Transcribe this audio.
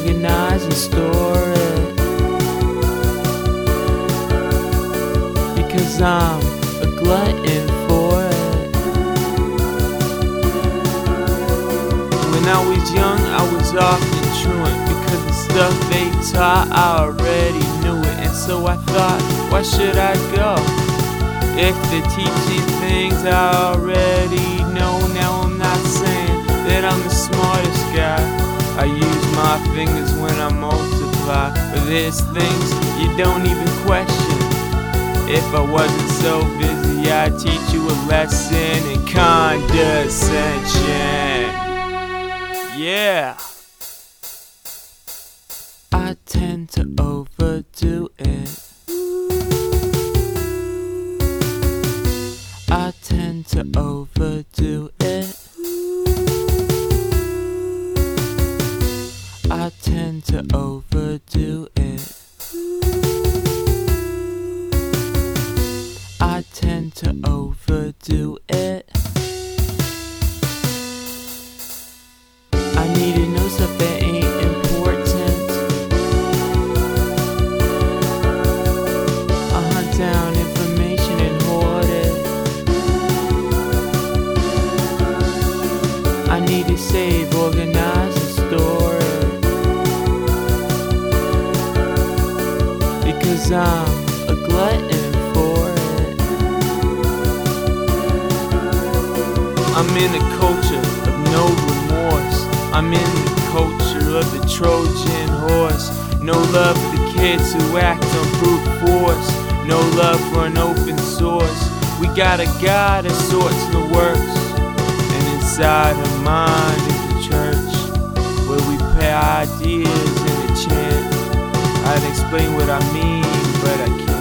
organize and store it, because I'm a glutton for it. When I was young, I was often truant, because the stuff they taught, I already knew it. And so I thought, why should I go if they're teaching things I already know? Now I'm not saying that I'm the smartest guy. I use my fingers when I multiply, but there's things you don't even question. If I wasn't so busy, I'd teach you a lesson in condescension. Yeah. I tend to overdo it. I tend to overdo it. I tend to overdo it. I tend to overdo it. I need to know stuff that ain't important. I hunt down information and hoard it. I need to save, organize, and store it, because I'm a glutton for it. I'm in a culture of no remorse. I'm in the culture of the Trojan horse. No love for the kids who act on brute force. No love for an open source. We got a God that sorts the works, and inside our mind is a church where we pay ideas in a chant. I'd explain what I mean, but I can't.